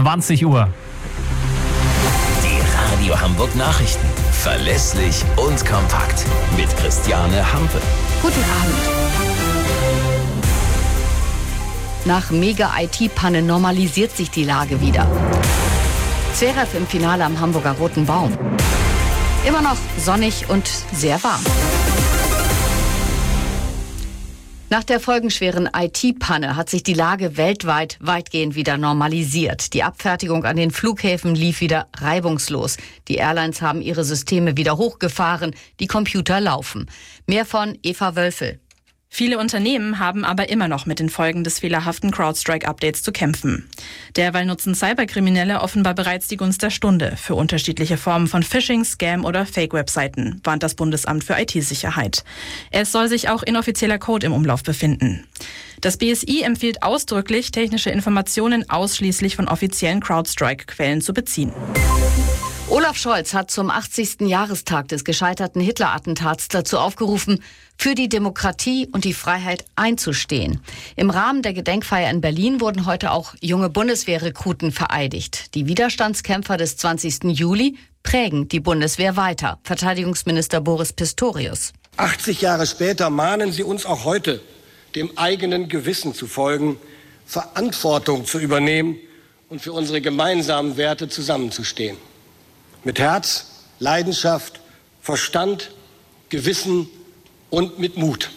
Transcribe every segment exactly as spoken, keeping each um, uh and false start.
zwanzig Uhr. Die Radio Hamburg Nachrichten. Verlässlich und kompakt. Mit Christiane Hampe. Guten Abend. Nach Mega-I T-Panne normalisiert sich die Lage wieder. Zverev im Finale am Hamburger Roten Baum. Immer noch sonnig und sehr warm. Nach der folgenschweren I T-Panne hat sich die Lage weltweit weitgehend wieder normalisiert. Die Abfertigung an den Flughäfen lief wieder reibungslos. Die Airlines haben ihre Systeme wieder hochgefahren, die Computer laufen. Mehr von Eva Wölfel. Viele Unternehmen haben aber immer noch mit den Folgen des fehlerhaften CrowdStrike-Updates zu kämpfen. Derweil nutzen Cyberkriminelle offenbar bereits die Gunst der Stunde für unterschiedliche Formen von Phishing, Scam oder Fake-Webseiten, warnt das Bundesamt für I T-Sicherheit. Es soll sich auch inoffizieller Code im Umlauf befinden. Das B S I empfiehlt ausdrücklich, technische Informationen ausschließlich von offiziellen CrowdStrike-Quellen zu beziehen. Olaf Scholz hat zum achtzigsten Jahrestag des gescheiterten Hitler-Attentats dazu aufgerufen, für die Demokratie und die Freiheit einzustehen. Im Rahmen der Gedenkfeier in Berlin wurden heute auch junge Bundeswehrrekruten vereidigt. Die Widerstandskämpfer des zwanzigsten Juli prägen die Bundeswehr weiter. Verteidigungsminister Boris Pistorius. achtzig Jahre später mahnen Sie uns auch heute, dem eigenen Gewissen zu folgen, Verantwortung zu übernehmen und für unsere gemeinsamen Werte zusammenzustehen. Mit Herz, Leidenschaft, Verstand, Gewissen und mit Mut.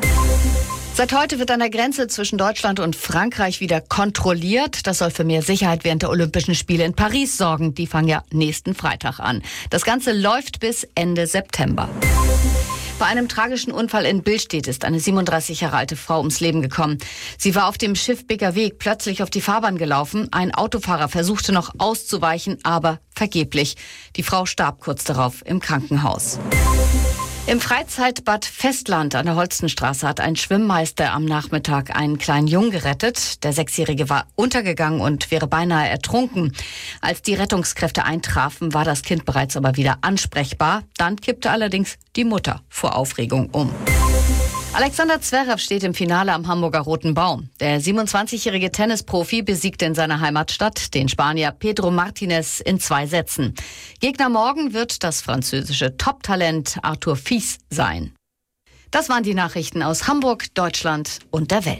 Seit heute wird an der Grenze zwischen Deutschland und Frankreich wieder kontrolliert. Das soll für mehr Sicherheit während der Olympischen Spiele in Paris sorgen. Die fangen ja nächsten Freitag an. Das Ganze läuft bis Ende September. Bei einem tragischen Unfall in Billstedt ist eine siebenunddreißig Jahre alte Frau ums Leben gekommen. Sie war auf dem Schiff Bigger Weg plötzlich auf die Fahrbahn gelaufen. Ein Autofahrer versuchte noch auszuweichen, aber vergeblich. Die Frau starb kurz darauf im Krankenhaus. Im Freizeitbad Festland an der Holstenstraße hat ein Schwimmmeister am Nachmittag einen kleinen Jungen gerettet. Der Sechsjährige war untergegangen und wäre beinahe ertrunken. Als die Rettungskräfte eintrafen, war das Kind bereits aber wieder ansprechbar. Dann kippte allerdings die Mutter vor Aufregung um. Alexander Zverev steht im Finale am Hamburger Roten Baum. Der siebenundzwanzigjährige Tennisprofi besiegte in seiner Heimatstadt den Spanier Pedro Martinez in zwei Sätzen. Gegner morgen wird das französische Top-Talent Arthur Fils sein. Das waren die Nachrichten aus Hamburg, Deutschland und der Welt.